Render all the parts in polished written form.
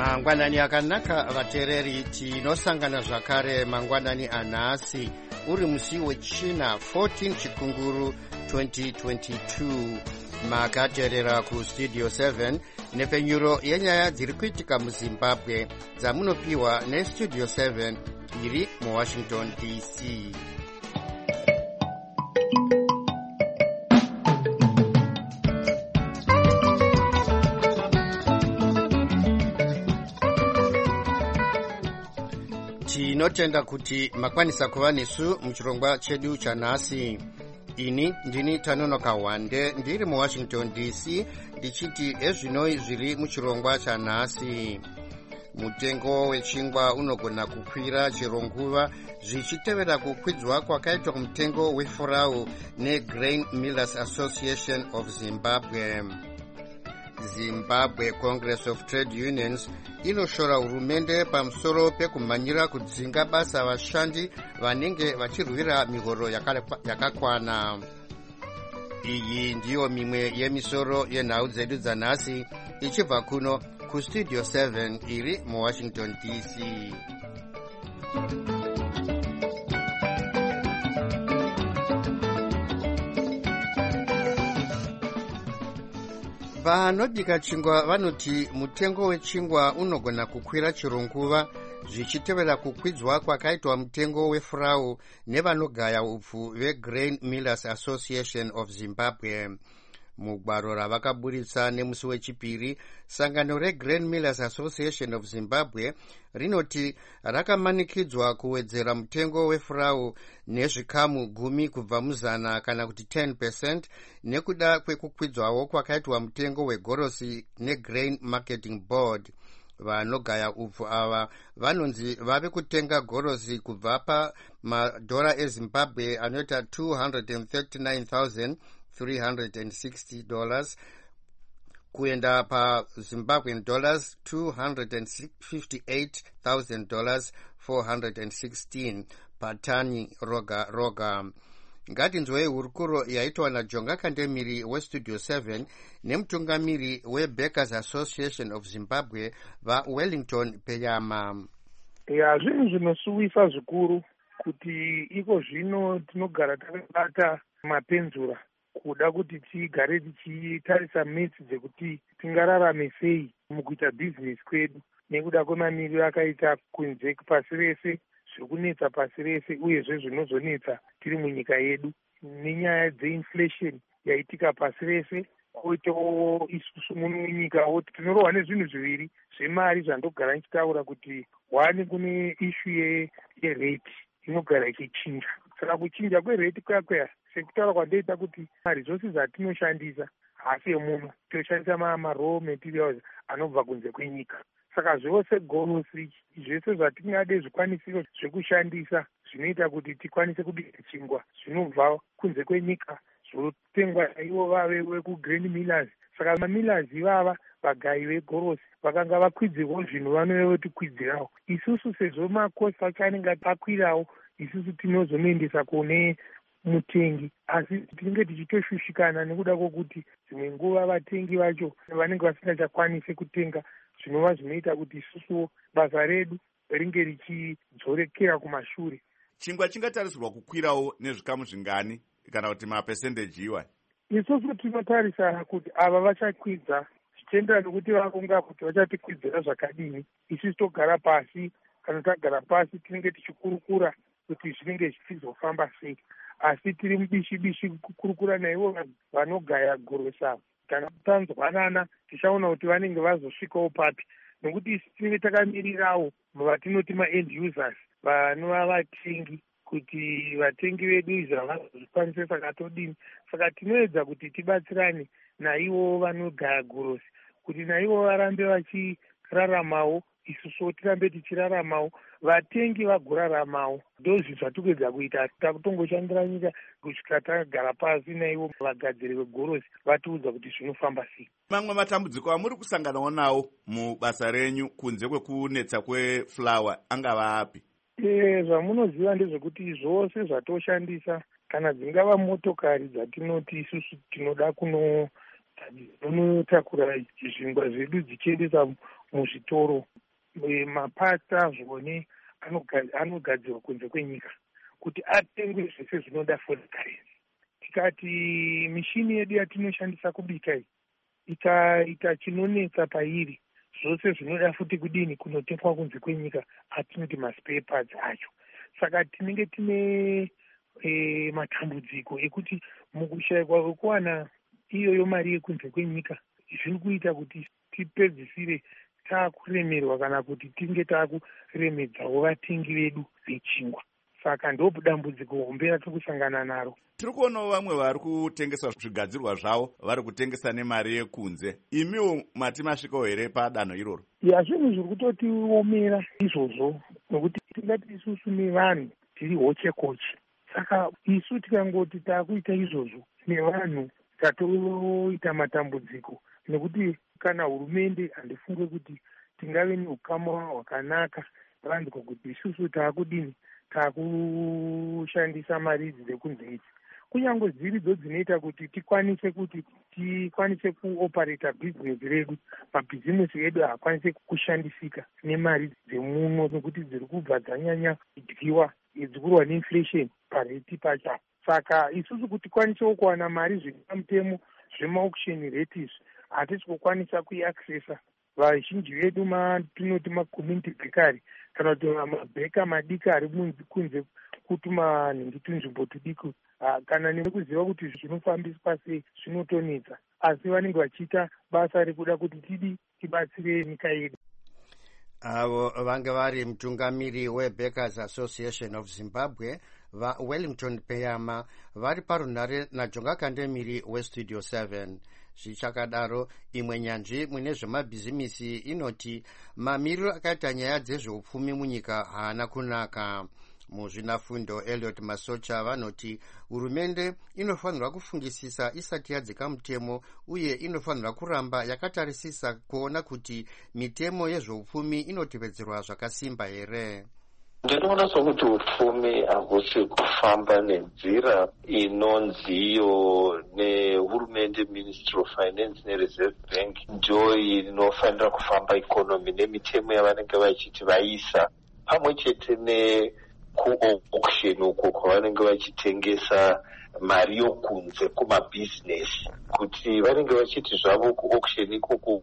Mangwanani akanaka vateereri, tinosangana zvakare mangwanani anhasi uri musi wechina 14 chikunguru 2022. Makateerera kustudio 7 nepfenyuro yenyaya dziri kuitika muZimbabwe dzamunopiwa nestudio 7 iri muWashington DC. Tinotenda kuti makwanisa kuva nesu muchirongwa chedu chanhasi. Ini ndini Tanonoka Wande ndiri muWashington DC ndichiti ezvinoi zviri muchirongwa chanhasi. Mutengo wechingwa unogona kukwira chero nguva zvichitevera kukwidzwa kwakaitwa kumutengo wefurau neGrain Millers Association of Zimbabwe. Zimbabwe Congress of Trade Unions inoshora hurumende pamusoro pekumhanyira kudzinga basa vashandi vanenge vachirwira mihoro yakakwana. Iyi ndiyo mimwe yemisoro yenhau dzedu dzanhasi ichibva kuno kustudio 7 iri muWashington DC. Vanobika chingwa vanoti mutengo wechingwa unogona kukwira chero nguva zvichitevera kukwidzwa kwakaitwa mutengo wefurau nevanogaya upfu veGrain Millers Association of Zimbabwe. Mugwaro ravakaburitsa nemusi wechipiri, sangano reGrain Millers Association of Zimbabwe rinoti rakamanikidzwa kuwedzera mutengo wefurau nezvikamu 10 kubva muzana kana kuti 10% nekuda kwekukwidzwawo kwakaitwa mutengo wegorosi neGrain Marketing Board. Vanogaya upfu ava vanonzi vave kutenga gorosi kubva pamadhora eZimbabwe anoita $239,360 kuenda paZimbabwean dollars $258,416 patani roga roga. Ngatinzwei hurukuro yaitwa naJonga Kandemiri westudio 7 nemutungamiri weBakers Association of Zimbabwe vaWellington Peyama. Zvinhu zvinosuwisa zvikuru kuti iko zvino tinogara takabata mapenzura kuda kuti tigare tichitarisa metsi dzekuti tingararame sei mukuita bhizinesi kwedu nekuda kwemamiriro akaita kunze pasi rese, zviri kunetsa pasi rese uyezve zvinozonetsa tiri munyika yedu nenyaya dzeinflation yaitika pasi rese, koitawo isusu muno munyika tinorohwa nezvinhu zviviri zvemari zvandogara nichitaura kuti one, kune ishu yerate inogara ichichinja. Saka kuchinja kwerate kwakweya sekutaura kwandoita kuti marisources atinoshandisa hasi emuno toshandisa maraw materials anobva kunze kwenyika. Saka zvose gorosi zvese zvatingade zvikwanisiro zvekushandisa zvinoita kuti tikwanise kubika chingwa zvinobva kunze kwenyika zvotengwa naivo vave vekuGrain Millers. Saka mamillers ivava vagayi vegorosi vakanga vakwidzirwa zvinhu vanove votikwidzirawo. Isusu sezvo makosi acho anenge akwirawo, isusu tinozonoendesa kune mutengi, asi tinenge tichitoshushikana nekuda kwokuti dzimwe nguva vatengi vacho vanenge vasingachakwanisi kutenga, zvinova zvinoita kuti isusu basa redu ringe richidzorekera kumashure. Chingwa chingatarisirwa kukwirawo nezvikamu zvingani kana kuti mapesendeji iwani? Isusu tinotarisa kuti ava vachakwidza zvichienderana nokuti vakunga kuti vachatikwidzira zvakadini. Isusu togara pasi, kana tagara pasi tinenge tichikurukura kuti zvinenge zvichizofamba sei, asi tiri mubishi kukurukura naivo vanogaya gorosa. Kana tanzwanana tichaona kuti vanenge vazosvikawo papi, nokuti isi tinenge takamirirawo vatinoti ma-end users vanova vatengi, kuti vatengi vedu izvo havazozvikwanise saka todini. Saka tinoedza kuti tibatsirane naivo vanogaya gorosi kuti naivo varambe vachiraramawo, isusu tirambe tichiraramawo, vatengi vagoraramawo. Ndozvi zvatikuedza kuita. Takutongoshandira nyika kusvika takagara pasi naivo vagadziri vegorosi vatiudza kuti zvinofamba sei. Mamwe matambudziko amuri kusanganawo nawo mubasa renyu kunze kwekunetsa kwefulawa angava api? Zvamunoziva ndezvekuti zvose zvatoshandisa, kana dzingava motokari dzatinoti isusu tinoda dzinotakura zvingwa zvedu dzichiendesa muzvitoro. Mapasta zvone anogadzirwa kunze kwenyika kuti atengwe zvese zvinoda foreign currency. Tikati mishini yedu yatinoshandisa kubika ikaita chinonetsa pairi, zvose zvinoda futi kudini kunotengwa kunze kwenyika atinoti maspare parts acho. Saka tinenge tine matambudziko ekuti mukushayikwa kwekuwana iyoyo mari yekunze kwenyika zviri kuita kuti tipedzisire taakuremerwa kana kuti tinge taakuremedzawo vatengi vedu vechingwa. Saka ndo dambudziko hombe ratiri kusangana naro. Tiri kuonawo vamwe vari kutengesa zvigadzirwa zvavo vari kutengesa nemari yekunze. Imiwo mati masvikawo here padanho iroro? Zvinhu zviri kutotiomera izvozvo, nokuti tingati isusu nevanhu tiri hoche koche. Saka isu tikangoti taakuita izvozvo nevanhu tatoita matambudziko, nekuti kana hurumende handifunge kuti tingave neukama hwakanaka vanzwa kuti isusu taakudini, taakushandisa mari idzi dzekunze idzi. Kunyange dziridzo dzinoita kuti tikwanise kuopareta bhizinesi redu, mabhizinesi edu haakwanise kushandisika nemari dzemuno, nekuti dziri kubva dzanyanya kudyiwa dzikurwa neinflation pareti pacho. Saka isusu kuti tikwanisewo kuwana mari zvepamutemo zvemaauction rates hatisi kukwanisa kuiaccessa. Vazhinji vedu tinoti macommunity bakery kana kuti mabheka madiki ari kunze kutuma nhingi tunzvimbo tudiki, kana nekuziva kuti zvinofambiswa sei zvinotonetsa, asi vanenge vachiita basa rekuda kuti tibatsire nyika yedu. Avo vange vari mutungamiri weBakers Association of Zimbabwe Wellington Peyama vari parunhare naJonga Kandemiri weStudio 7. Zvichakadaro, imwe nyanzvi mune zvemabhizimisi inoti mamiriro akaita nyaya dzezveupfumi munyika haana kunaka. Muzvinafundo Elliot Masocha vanoti hurumende inofanirwa kufungisisa isati yadzika mutemo, uye inofanirwa kuramba yakatarisisa kuona kuti mitemo yezveupfumi inotevedzerwa zvakasimba here. Ndinoona sokuti upfumi hahusi kufamba nenzira inonziyo nehurumende, Ministry of Finance neReserve Bank ndio inofanira kufamba ikonomi nemitemo yavanenge vachiti vaisa, pamwe chete nekuauction uko kwavanenge vachitengesa mari yokunze kumabhizinesi, kuti vanenge vachiti zvavo kuauction ikoko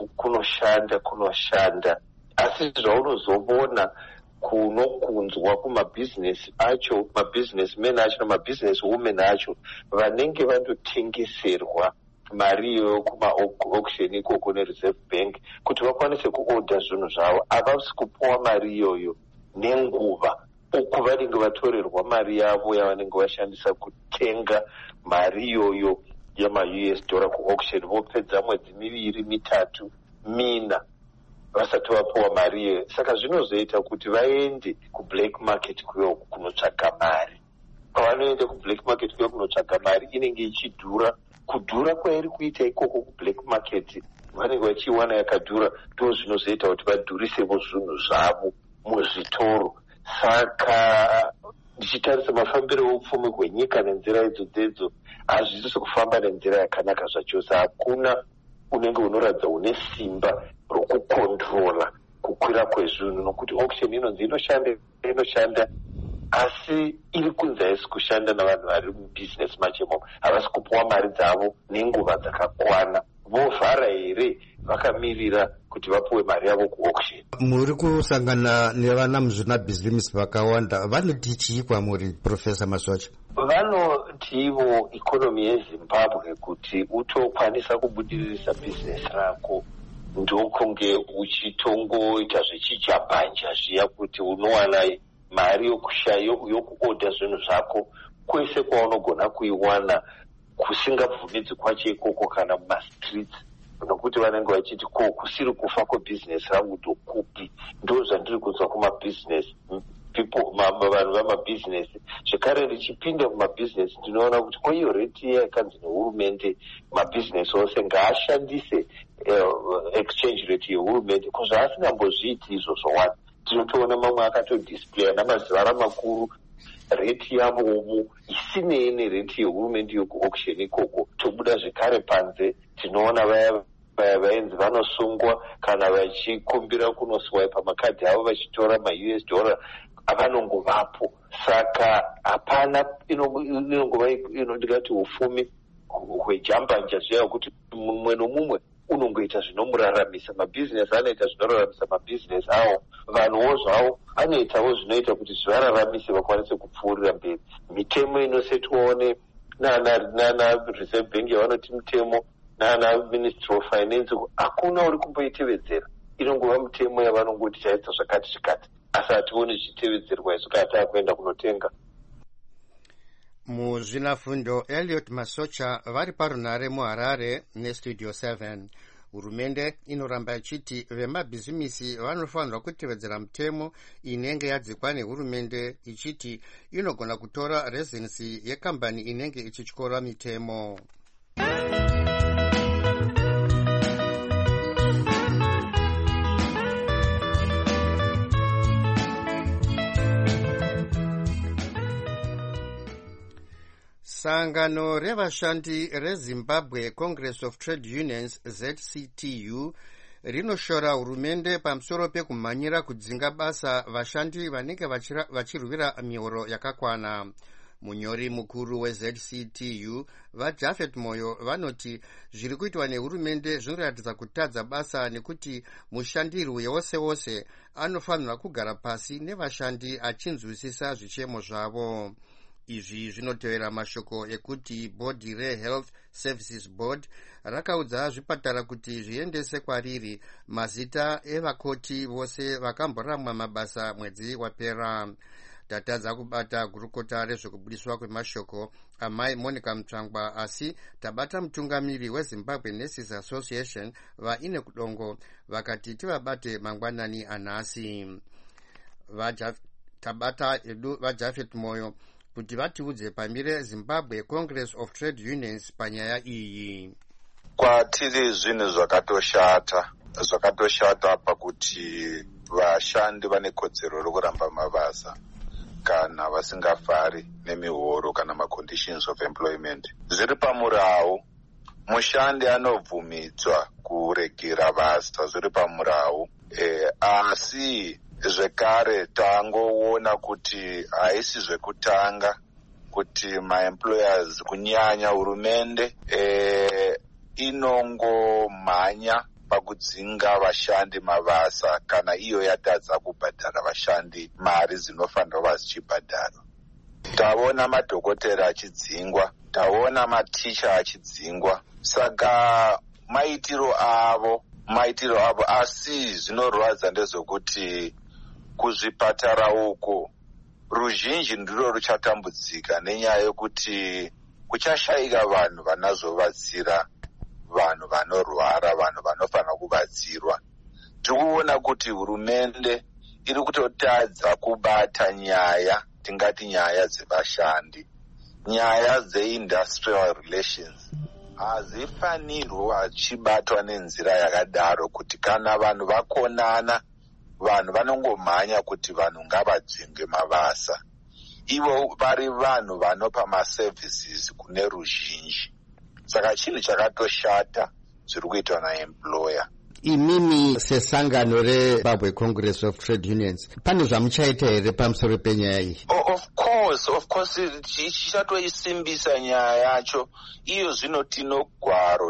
kunoshanda, asi zvaunozobona kunokunzwa kumabhizinesi acho, mabhizinesmen acho namabhizinesi women acho vanenge vandotengeserwa mari iyoyo kuma-auction ikoko neReserve Bank kuti vakwanise kuorder zvinhu zvavo, havasi kupuwa mari iyoyo nenguva uku vanenge vatorerwa mari yavo yavanenge vashandisa kutenga mari iyoyo yama-US dollar kuauction, vopedza mwedzi 2-3 mina vasati vapuwa mari iyoyo. Saka zvinozoita kuti vaende kublack market kuyo kunotsvaga mari. Pavanoenda kublack market kuyo kunotsvaga mari inenge ichidhura. Kudhura kwairi kuita ikoko kublack market vanenge vachiiwana yakadhura, ndo zvinozoita kuti vadhurisevo zvinhu zvavo muzvitoro. Saka ndichitarisa mafambiro eupfumi hwenyika nenzira idzodzo hazvisi kufamba nenzira yakanaka zvachose. Hakuna unenge unoratidza une simba rokukontrola kukwira kwezvinhu, nokuti auction inonzi inoshanda asi iri kunze haisi kushanda navanhu vari mubhizinesi machemo, havasi kupuwa mari dzavo nenguva dzakakwana. Vovhara here vakamirira kuti vapuwe mari yavo kuauction? Muri kusangana nevana muzvinabhizimisi vakawanda, vanoti chii kwamuri, Profesa Masocha? Vanoti ivo ikonomi yeZimbabwe kuti utokwanisa kubudiririsa bhizinesi rako ndokunge uchitongoita zvechijabhanja zviya, kuti unowana mari yokuorder zvinhu zvako kwese kwaunogona kuiwana kusingabvumidzi kwacho ikoko kana mumastreets, nokuti vanenge vachiti kusiri kufa kwebhizinesi rangu ndokupi. Ndo zvandiri kunzwa kumabhizinesi vanhu vamabhizinesi. Zvekare ndichipinda mumabhizinesi ndinoona kuti kwaiyo reti iya yakanzi nehurumende mabhizinesi ose ngaashandise exchange rate yehurumende, kuzvaasingambozviiti izvozvo wani. Tinotoona mamwe akatodisplaya namazivara makuru reti yavovo isinei nereti yehurumende yekuauction ikoko. Tobuda zvekare panze tinoona vaya vaenzi vanosungwa kana vachikumbira kunoswaipa makadhi avo vachitora maUS dollar avanongovapo. Saka hapana inongova ndingati ufumi hwejambanja zviya kuti mumwe nomumwe unongoita zvinomuraramisa. Mabhizinesi anoita zvinoraramisa mabhizinesi avo, vanhuwo zvavo anoitawo zvinoita kuti zvivararamise vakwanise kupfuurira mberi. Mitemo inosetwawo nana Reserve Bank yavanoti mitemo nana Ministry of Finance hakuna uri kumboitevedzera. Inongova mitemo yavanongoti chaita zvakati zvikati, asi hationi zvichitevedzerwa isu kana taakuenda kunotenga. Muzvinafundo Elliot Masocha vari parunare muHarare neStudio 7. Hurumende inoramba ichiti vemabhizimisi vanofanirwa kutevedzera mitemo inenge yadzikwa nehurumende, ichiti inogona kutora rezensi yekambani inenge ichityora mitemo. Sangano revashandi reZimbabwe Congress of Trade Unions ZCTU rinoshora hurumende pamusoro pekumhanyira kudzinga basa vashandi vanenge vachirwira mihoro yakakwana. Munyori mukuru weZCTU vaJafet Moyo vanoti zviri kuitwa nehurumende zvinoratidza kutadza basa, nekuti mushandirwi wose wose anofanirwa kugara pasi nevashandi achinzwisisa zvichemo zvavo. Izvi zvinotevera mashoko ekuti bhodhi reHealth Services Board rakaudza zvipatara kuti zviendese kwariri mazita evakoti vose vakamboramwa mabasa mwedzi wapera. Tatadza kubata gurukota rezvekubudiswa kwemashoko amai Monica Mutsvangwa, asi tabata mutungamiri weZimbabwe Nurses Association vaine kudongo vakati tivabate mangwanani anhasi. Tabata edu vaJafet Moyo kuti vatiudze pamire Zimbabwe Congress of Trade Unions panyaya iyi. Kwatiri zvinhu zvakatoshata pakuti vashandi vane kodzero rokuramba mabasa kana vasingafari nemihoro kana maconditions of employment. Zviri pamurau, mushandi anobvumidzwa kuregera basa, zviri pamurau. Asi zvekare tangoona kuti haisi zvekutanga kuti maemployers kunyanya hurumende inongomhanya pakudzinga vashandi mabasa kana iyo yatadza kubhadhara vashandi mari dzinofanira kuva zichibhadharwa. Taona madhokotera achidzingwa, taona maticha achidzingwa. Saka maitiro avo asi zvinorwadza ndezvokuti kuzvipatara uko ruzhinji ndiro ruchatambudzika nenyaya yekuti kuchashayika vanhu vanazovatsira vanhu vanorwara, vanhu vanofanira kubatsirwa. Tikuona kuti hurumende iri kutotadza kubata nyaya, tingati nyaya dzevashandi, nyaya dzeindustrial relations hazifanirwi vachibatwa nenzira yakadaro kuti kana vanhu vakonana vanhu vanongomhanya kuti vanhu ngavadzvinge mabasa. Ivo vari vanhu vanopa maservices kune ruzhinji. Saka chinhu chakatoshata zviri kuitwa naemployer. Imimi sesangano reZimbabwe Congress of Trade Unions pane zvamuchaita here pamusoro penyaya iyi? Of course tichatoisimbisa nyaya yacho. Iyo zvino tinogwaro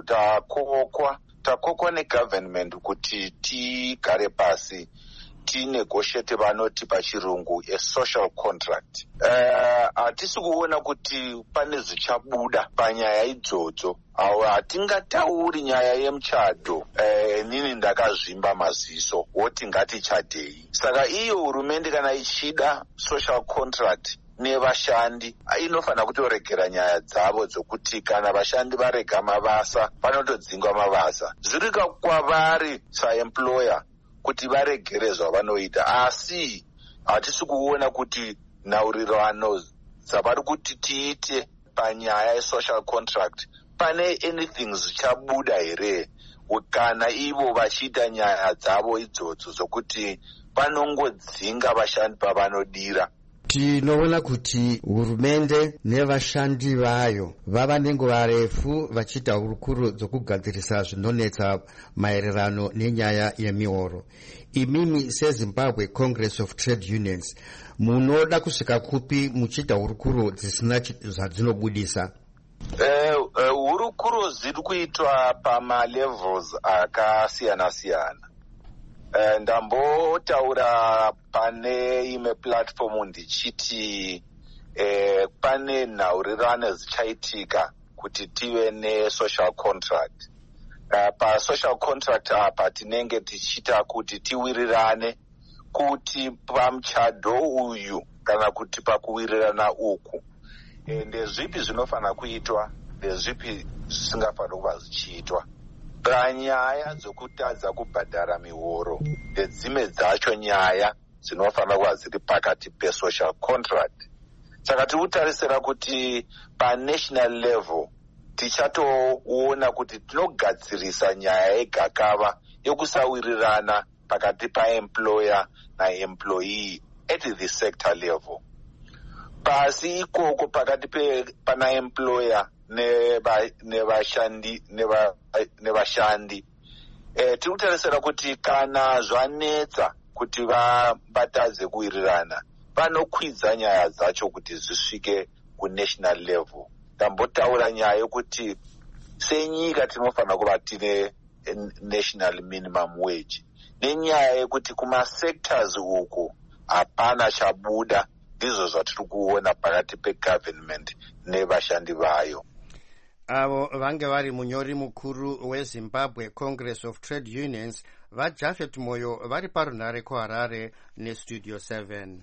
takokwa negovernment kuti tigare pasi tinegotiate vanoti pachirungu a social contract. Hatisi kuona kuti pane zvichabuda panyaya idzodzo. Hatingatauri nyaya yemuchato nini ndakazvimba maziso woti ngatichadei. Saka iyo hurumende kana ichida social contract nevashandi inofanira kutoregera nyaya dzavo dzokuti kana vashandi varega mabasa vanotodzingwa mabasa. Zviri kwavari saemployer kuti varegere zvavanoita, asi hatisi kuona kuti nhaurirano dzavari kuti tiite panyaya yesocial contract pane anything zvichabuda here kana ivo vachiita nyaya dzavo idzodzo dzokuti vanongodzinga vashandi pavanodira. tinoona kuti hurumende nevashandi vayo vava nenguva refu vachiita hurukuro dzokugadzirisa zvinonetsa maererano nenyaya yemihoro. Imimi seZimbabwe Congress of Trade Unions munoda kusvika kupi muchiita hurukuro dzisina zvadzinobudisa? Hurukuro ziri kuitwa pamalevels akasiyana-siyana. Ndambotaura pane imwe platform ndichiti pane nhaurirano dzichaitika kuti tive ne-social contract. Pa-social contract apa tinenge tichita kuti tiwirirane kuti pamuchadho uyu kana kuti pakuwirirana uku ndezvipi zvinofanira kuitwa ndezvipi zvisingafaniri kuva zvichiitwa. Panyaya dzokutadza kubhadhara mihoro ndedzimwe dzacho nyaya dzinofanira kuva dziri pakati pe-social contract. Saka tiri kutarisira kuti pa-national level tichatoona kuti tinogadzirisa nyaya yegakava yokusawirirana pakati paemployer naemployee at the sector level. Pasi ikoko pakati pana employer nevashandi tiri kutarisira kuti kana zvanetsa kuti vabatadze kuwirirana vanokwidza nyaya dzacho kuti zvisvike kunational level. Ndambotaura nyaya yokuti senyika tinofanira kuva tine national minimum wage nenyaya yekuti kumasectors uku hapana chabuda. Ndizvo zvatiri kuona pakati pegovernment nevashandi vayo. Avo vange vari munyori mukuru weZimbabwe Congress of Trade Unions vaJafet Moyo vari parunhare kuHarare neStudio 7.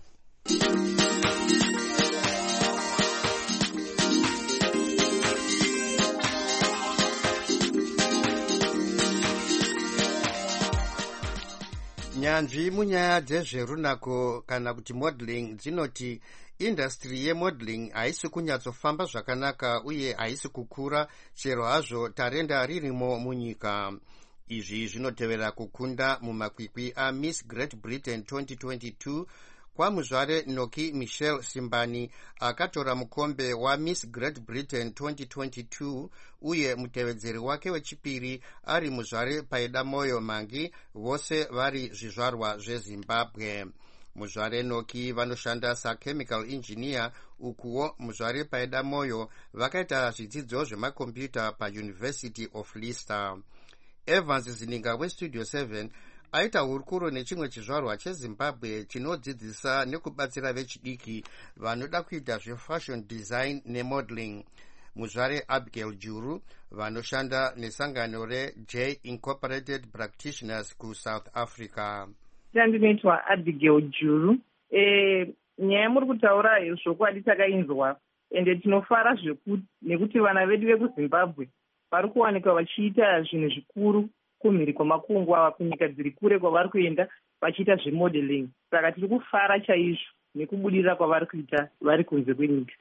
Nyanzvi munyaya dzezverunako kana kuti modeling dzinoti industry yemodeling haisi kunyatsofamba zvakanaka uye haisi kukura chero hazvo tarenda ririmo munyika. Izvi zvinotevera kukunda mumakwikwi aMiss Great Britain 2022 kwamuzvare Noki Michelle Simbani akatora mukombe waMiss Great Britain 2022 uye mutevedzeri wake wechipiri ari muzvare Paida Moyo Mangi, vose vari zvizvarwa zveZimbabwe. Muzvare Noki vanoshanda sachemical engineer, ukuwo muzvare Paida Moyo vakaita zvidzidzo zvemakombiyuta paUniversity of Leicester. Evans Zininga weStudio 7 aita hurukuro nechimwe chizvarwa cheZimbabwe chinodzidzisa nekubatsira vechidiki vanoda kuita zvefashion design nemodeling. Muzvare Abigail Juru vanoshanda nesangano reJ Incorporated Practitioners kuSouth Africa. Ndinoitwa Abigail Juru. Nyaya muri kutaura zvokwadi takainzwa ende tinofara zvekuti nekuti vana vedu vekuZimbabwe vari kuwanikwa vachiita zvinhu zvikuru kumhiri kwamakungwa ava kunyika dziri kure kwavari kuenda vachiita zvemodeling. Saka tiri kufara chaizvo nekubudirira kwavari kuita vari kunze kwenyika.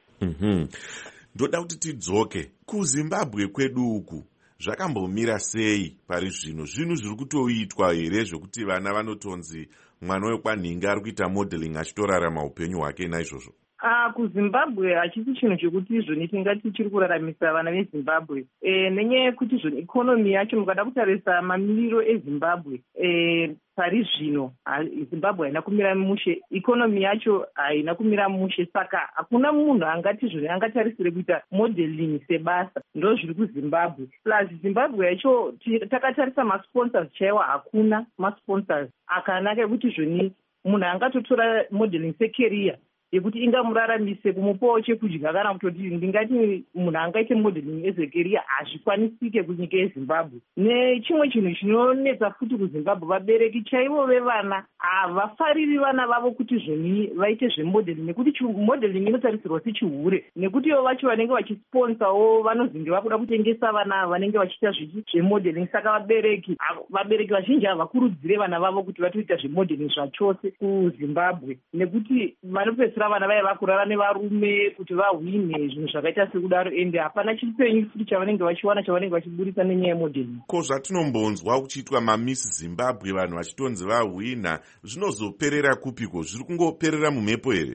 Ndoda kuti tidzoke kuZimbabwe kwedu uku zvakambomira sei pari zvino? Zvinhu zviri kutoitwa here zvokuti vana vanotonzi mwana wekwanhingi ari kuita modeling achitorarama upenyu hwake naizvozvo? KuZimbabwe hachisi chinhu chekuti izvoni tingati chiri kuraramisa vana veZimbabwe. Nenyaya yekuti izvoni ikonomi yacho mukada kutarisa mamiriro eZimbabwe pari zvino Zimbabwe haina kumira mushe, ikonomi yacho haina kumira mushe, saka hakuna munhu angati izvoni angatarisire kuita modeling sebasa. Ndo zviri kuZimbabwe. Plus Zimbabwe yacho takatarisa masponsors chaiwa hakuna masponsors akanaka ekuti izvoni munhu angatotora modeling secareer yekuti ingamuraramise kumupawo chekudya kana kutoti ndingati munhu angaite modeling ezekeria hazvikwanisike kunyika yeZimbabwe. Nechimwe chinhu chinonetsa futi kuZimbabwe, vabereki chaivo vevana havafariri vana vavo kuti zvoni vaite zvemodeling nekuti modeling inotarisirwa sechihure, nekuti ivo vacho vanenge vachisponsawo vanozenge vakuda kutengesa vana vanenge vachiita zvemodeling. Saka vabereki vazhinji havakurudzire vana vavo kuti vatoita zvemodeling zvachose kuZimbabwe, nekuti vanopedzisira vana vaya vakurara nevarume kuti vahwine zvinhu zvakaita sekudaro, ende hapana chipenyu futi chavanenge vachiwana chavanenge vachiburisa nenyaya yemodeling. Ko zvatinombonzwa kuchiitwa maMiss Zimbabwe vanhu vachitonzi vahwina, zvinozoperera kupiko? Zviri kungoperera mumhepo here?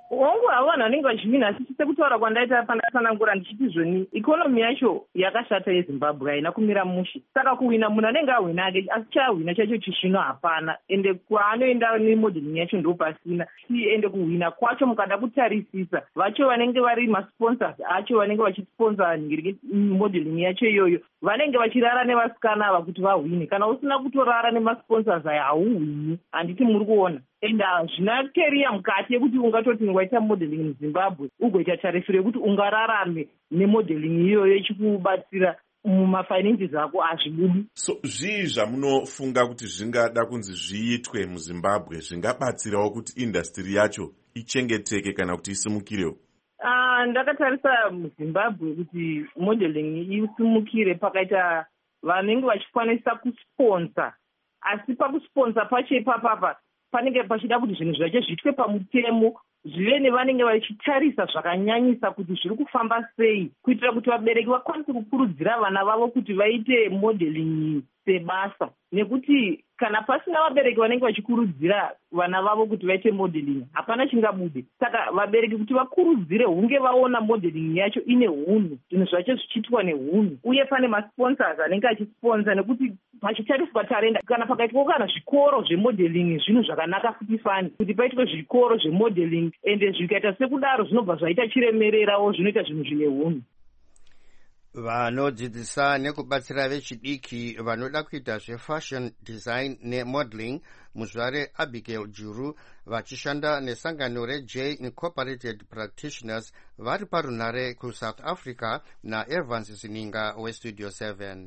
wangu avo vanhu vanenge vachivina asi sekutaura kwandaita pandakatsanangura ndichiti zvoni ikonomi yacho yakashata yezimbabwe haina kumira mushe. Saka kuhwina munhu anenge ahwina ake asi chahwina chacho chizvino hapana, ende kwaanoenda nemodeling yacho ndo pasina. Ende kuhwina kwacho mukada kutarisisa vacho vanenge vari masponsors acho vanenge vachisponsa modeling yacho iyoyo vanenge vachirara nevasikana ava kuti vahwine. Kana usina kutorara nemasponsors aya hauhwini, handiti muri kuona. Ende zvina keriya mukati yekuti ungatoti waita modeling muzimbabwe ugoita tariso yekuti ungararame nemodeling iyoyo ichikubatsira mumafinances ako hazvibudi. So zvii zvamunofunga kuti zvingada kunzi zviitwe muzimbabwe zvingabatsirawo kuti industry yacho ichengeteke kana kuti isimukirewo? Ndakatarisa muzimbabwe kuti modeling isimukire pakaita vanenge vachikwanisa kusponsa, asi pakusponsa pacho ipapapa panenge pachida kuti zvinhu zvacho zviitwe pamutemo, zvive nevanenge vachitarisa zvakanyanyisa kuti zviri kufamba sei, kuitira kuti vabereki vakwanise kukurudzira vana vavo kuti vaite modeling sebasa. Nekuti kana pasina vabereki vanenge vachikurudzira vana vavo kuti vaite modeling hapana chingabude. Saka vabereki kuti vakurudzire hunge vaona modeling yacho ine hunhu, zvinhu zvacho zvichiitwa nehunhu, uye pane masponsors anenge achisponsa, nekuti pachitariswa tarenda kana pakaitwa kana zvikoro zvemodeling zvinhu zvakanaka futi fani kuti paitwe zvikoro zvemodeling, ende zvikaita sekudaro zvinobva zvaita chiremererawo zvinoita zvinhu zvine hunhu. Vanodzidzisa nekubatsira vechidiki vanoda kuita zvefashion design nemodeling muzvare Abigail Juru vachishanda nesangano reJ Incorporated Practitioners vari parunare kuSouth Africa naEvans Zininga weStudio 7.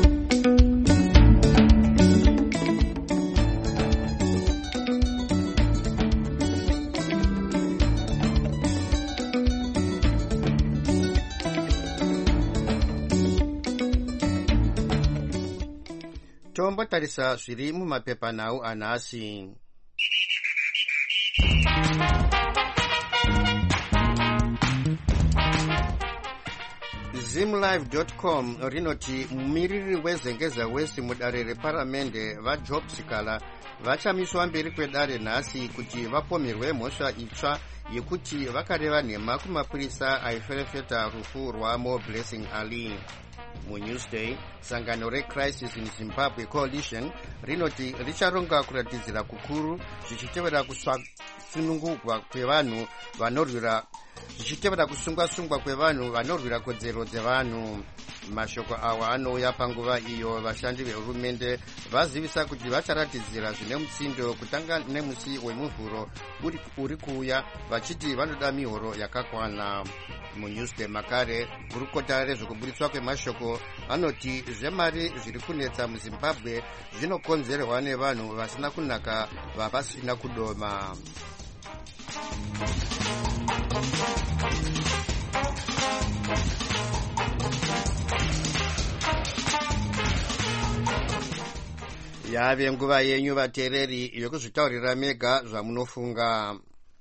Tombotarisa zviri mumapepanhau anhasi. Zimlive.com rinoti mumiriri wezengeza West mudare reparamende vaJob Sikala vachamiswa mberi kwedare nhasi kuti vapomerwe mhosva itsva yekuti vakareva nhema kumapurisa aiferefeta rufu rwamo Blessing Ali. MuNewsday, sangano reCrisis in Zimbabwe Coalition rinoti richaronga kuratidzira kukuru zvichitevera kusunungurwa kwevanhu vanorwira zvichitevera kusungwa-sungwa kwevanhu vanorwira kodzero dzevanhu. Mashoko awa anouya panguva iyo vashandi vehurumende vazivisa kuti vacharatidzira zvine mutsindo kutanga nemusi wemuvhuro uri kuuya, vachiti vanoda mihoro yakakwana. MuNewsday makare gurukota rezvekuburitswa kwemashoko anoti zvemari zviri kunetsa muZimbabwe zvinokonzerwa nevanhu vasina kunaka vavasina kudoma. Yave nguva yenyu vateereri yokuzvitaurira mega zvamunofunga.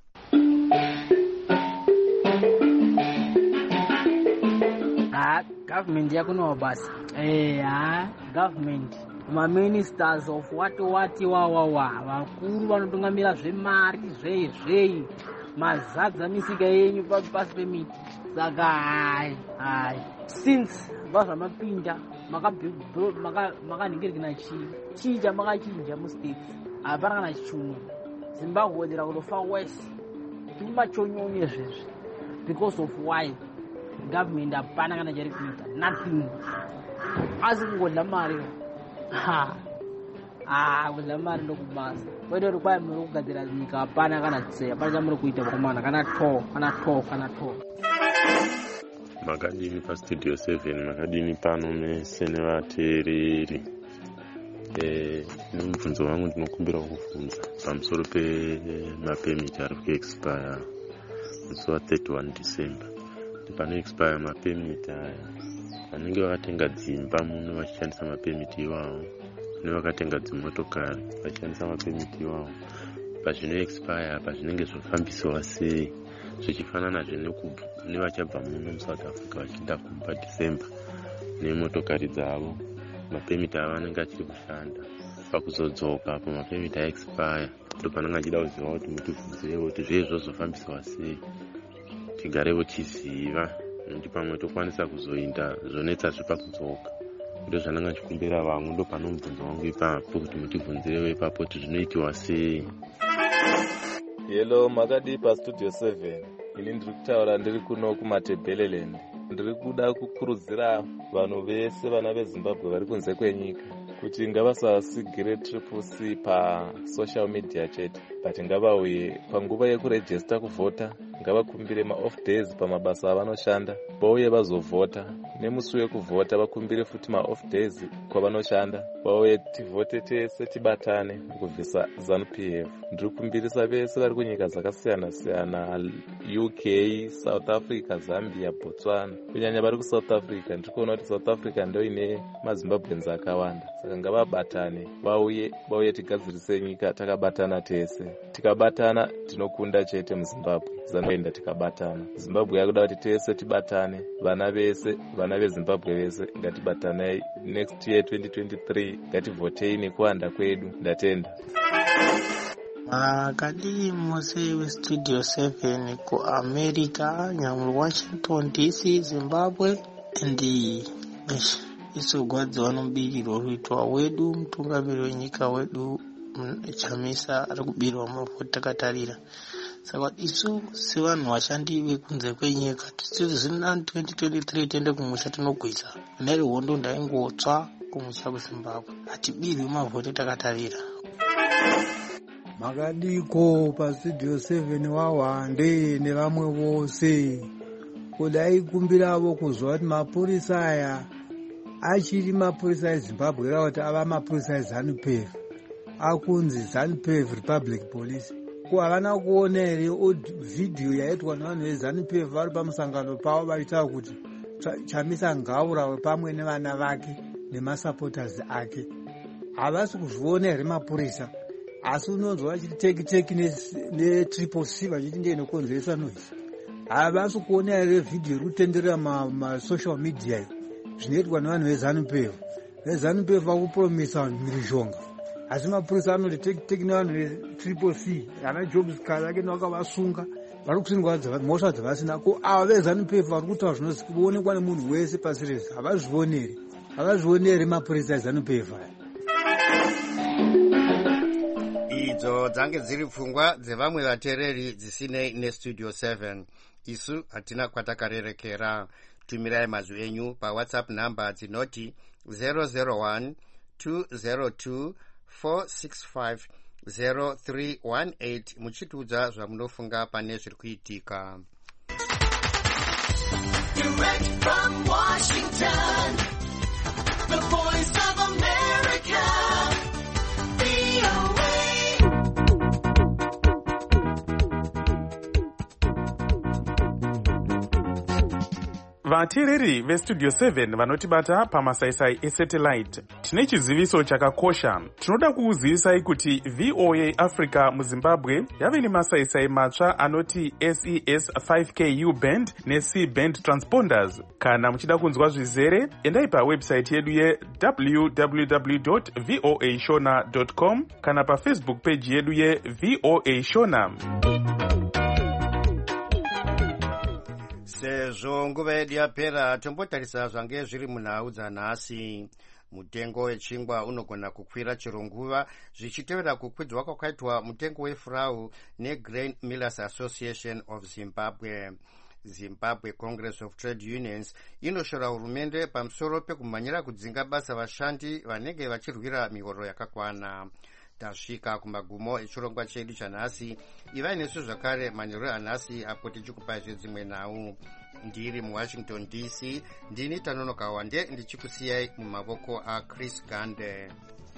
Government yakunowa basa. Government. Ministers of wati wawawa. Vakuru vanotungamira zvemari zvei. Mazadza misika yenyu pasi pemiti. Saka hai. Since vazvamapinda makanhingirikina chinja makachinja mustates. Hapana kana chichuma. Zimbabwe wodera kutofa west. Tumachonyonye zvezvi. Because of why? Government hapana kana chari kuita nothing, asi kungodla mari. Kudla mari ndokubasa. Kwete kuti kwai muri kugadzira nyika hapana kana tseya, hapana chamuri kuita pakumana kana to. Makadini paStudio 7, makadini pano mese nevateereri. Nomubvunzo wangu ndinokumbira kuvhunza pamusoro pemapemiti ari kuexpire musi wa31 December. Pano expire mapemiti aya vanenge vakatenga dzimba muno vachishandisa mapemiti iwawo, nevakatenga dzimotokari vachishandisa mapemiti iwawo, pazvino expire apa zvinenge zvofambisiwa sei, zvichifananazve nevachabva muno muSouth Africa vachienda paDecember nemotokari dzavo. Mapemiti ava anenge achiri kushanda, pakuzodzoka apo mapemiti aexpire ndopanenge achida kuziva kuti mutibvunzirewo kuti zvezvo zvofambiswa sei, tigarewo tiziva, nekuti pamwe tokwanisa kuzoinda zvonetsa zvepakudzoka. Ndo zvananga chikumbira vamwe, ndo pano mubvunzo wangu ipapo kuti mutibvunzirewo ipapo kuti zvinoitiwa sei. Hello, makadi pastudio 7. Ini ndiri kutaura ndiri kuno kuMatebeleland. Ndiri kuda kukurudzira vanhu vese vana veZimbabwe vari kunze kwenyika kuti ngavasasigire Triple C pasocial media chete, but ngavauye panguva yekurejista kuvhota, ngavakumbire ma-off days pamabasa avanoshanda, vauye vazovhota. Nemusi wekuvhota vakumbire futi ma-off days kwavanoshanda, vauye tivhote tese tibatane kubvisa ZANU-PF. Ndiri kumbirisa vese vari kunyika dzakasiyana-siyana, UK, South Africa, Zambia, Botswana. Kunyanya vari kuSouth Africa, ndiri kuona kuti South Africa ndio ine maZimbabweans akawanda. Saka ngavabatane, vauye tigadzirise nyika takabatana tese. Tikabatana tinokunda chete muZimbabwe. Zanoenda tikabatana. Zimbabwe yakuda kuti tese tibatane, vana veZimbabwe vese ngatibatanai. Next year 2023 ngativhotei nekuwanda kwedu. Ndatenda. Makadi mose westudio 7 kuAmerica, nyamuri Washington DC, Zimbabwe. Ndi isogwadzi vanobirirwa kuitwa wedu mutungamiri wenyika wedu Chamisa ari kubirirwa mavhoti takatarira. Saka isu sevanhu vashandi vekunze kwenyika tisizina 2023 tiende kumusha tinogwiza. Neri hondo ndaingotsva kumusha kuZimbabwe. Hatibirwi mavhoti takatarira. Makadiko pastudio 7 wawande nevamwe vose kudai kumbiravo kuzwa kuti mapurisa aya achiri mapurisa eZimbabwe era kuti ava mapurisa eZANU-PF, akunzi ZANU-PF Republic Police. Ko havana kuona here vhidhiyo yaitwa nevanhu veZANU-PF vari pamusangano pavo vaitaura kuti Chamisa ngaurawe pamwe nevana vake nemasupporters ake. Havasi kuzviona here mapurisa, asi unonzwa vachiti teki neTriple C vachiti ndiye inokonzeresa noise. Havasi kuona here vhidhiyo iri kutenderera masocial media zvinoitwa nevanhu veZANU-PF. VeZANU-PF vakupromisa vanhu mhirizhonga, asi mapurisa anoti teki nevanhu veTriple C, ana Jobs Kari vake vakavasunga, vari kusingwa mhosva dzavasina. Ko ava veZANU-PF vari kutaura zvinoonekwa nemunhu wese pasi rese, havazvioni here mapurisa eZANU-PF aya. Idzo dzange dziri pfungwa dzevamwe vateereri dzisinei nestudio 7. Isu hatina kwatakarerekera. Tumirai mazwi enyu paWhatsApp namba dzinoti 001 202 465 0318 muchitiudza zvamunofunga pane zviri kuitika. Direct from Washington, the voice of America, VOA. Vateereri vestudio 7 vanotibata pamasaisai esatellite, tine chiziviso chakakosha. Tinoda kukuzivisai kuti VOA Africa muZimbabwe yave nemasaisai matsva anoti SES 5Ku band neC band transponders. Kana muchida kunzwa zvizere, endai pawebsite yedu www.voashona.com kana pafacebook page yedu yeVOA Shona. Sezvo nguva yedu yapera, tombotarisa zvange zviri munhau dzanhasi. Mutengo wechingwa unogona kukwira chero nguva zvichitevera kukwidzwa kwakaitwa mutengo wefurau neGrain Millers Association of Zimbabwe. Zimbabwe Congress of Trade Unions inoshora hurumende pamusoro pekumhanyira kudzinga basa vashandi vanenge vachirwira mihoro yakakwana. Tasvika kumagumo echirongwa chedu chanhasi. Ivai nesu zvakare manheru anhasi apo tichikupai zvedzimwe nhau. Ndiri muWashington DC, ndini Tanonoka Wande ndichikusiyai mumavoko aChris Gande.